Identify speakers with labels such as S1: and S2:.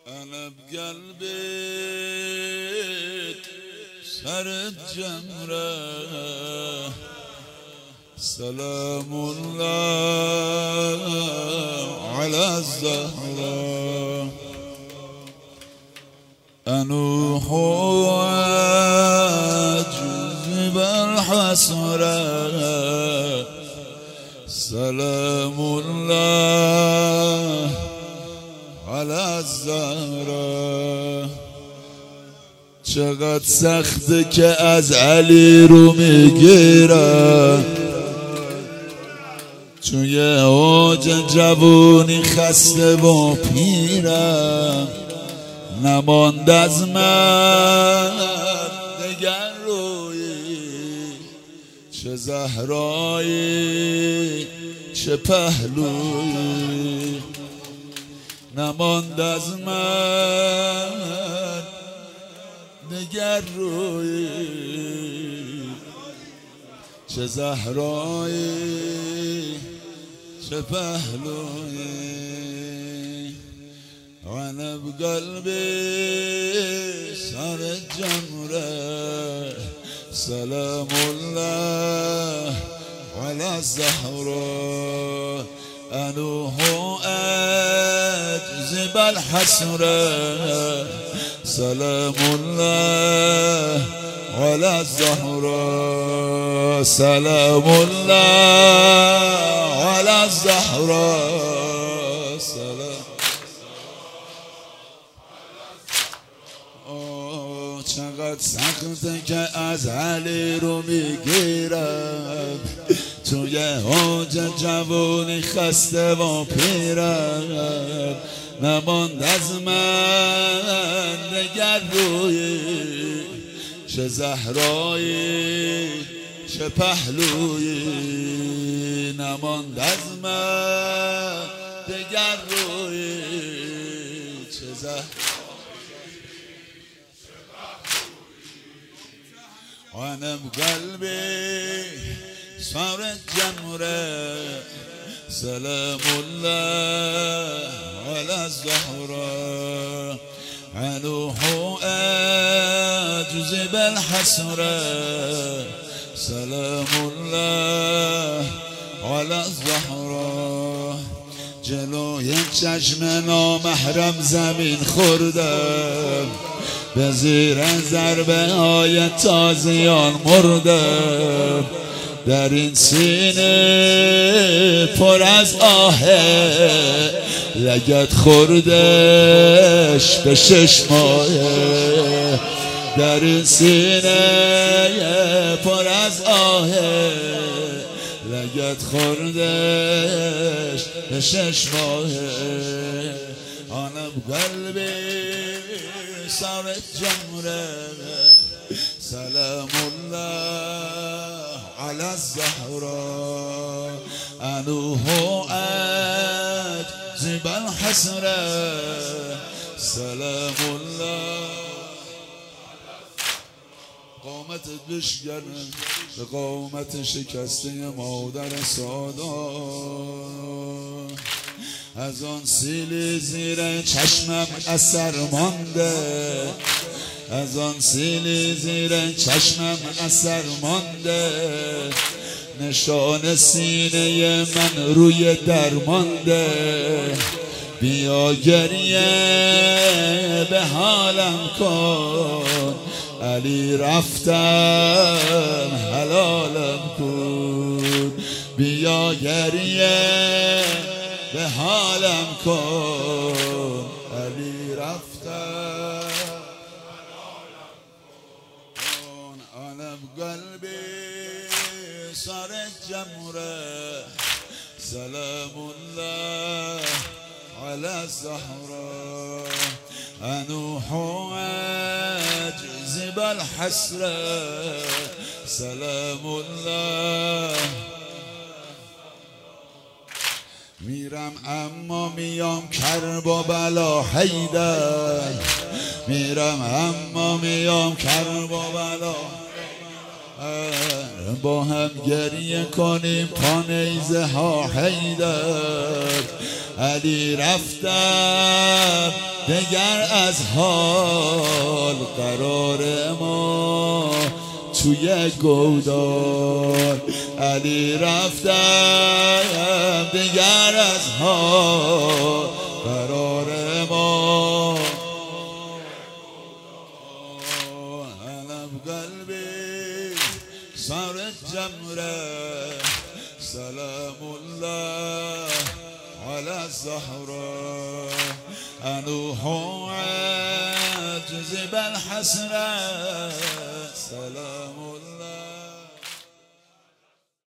S1: أنا بقلبك صرت جمرة. سلام الله على الزهرة. أنوح وأجذب الحسرة. سلام الله على الزهرة. چقدر سخته که از علی رو میگیرم، توی اوج جوونی خسته و پیرم. نماند از من دگر رویی، چه زهرایی چه پهلویی. نماند از من دگر رویی، چه زهرایی چه پهلویی. وانا بقلبي صارت جمرة. سلام الله على الزهرة. أنوح أجذب الحسرة. سلام الله على الزهرة. سلام الله على الزهرة. سلام. چقدر سخته که از علی رو میگیرم، توی اوج جوونی خسته و پیرم. نماند از من دگر رویی، چه زهرایی چه پهلویی. نماند از من دگر رویی، چه زهرایی. وانا بقلبي صارت جمرة. سلام الله على الزهرة. أنوح أجذب الحسرة. سلام الله على الزهرة. جلوی چشم نامحرم زمین خوردم، به زیر ضربه های تازیان مردم. در این سینه پر از آهه، لگد خوردش به 6 ماهه. در این سینه پر از آهه، لگد خوردش به 6 ماهه. آنم قلبی صارت جمرة. سلام الله على الزهرة. أنوح أجذب الحسرة. سلام الله. قامتت بشکنه به قامت شکسته مادر سادات. از آن سیلی زیر چشمم اثر مانده، از آن سیلی زیر چشمم اثر مانده. نشان سینه من روی در مانده. بیا گریه به حالم کن، علی رفتم حلالم کن. بیا گریه به حالم کن، علی رفتم حلالم کن. أنا بقلبي صارت جمرة. سلام الله على الزهرة. أنوح أجذب الحسرة. سلام الله. میرم اما میام کربلا حیدر. میرم اما میام کربلا. با هم گریه کنیم پا نیزه ها حیدر. علی رفتم دگر از حال قرار ما توی گودال. علی رفتم دگر از حال قرار ما. علم قلبی سر جمره سلام الله على الزهراء أنوح عجز بالحسرة سلام الله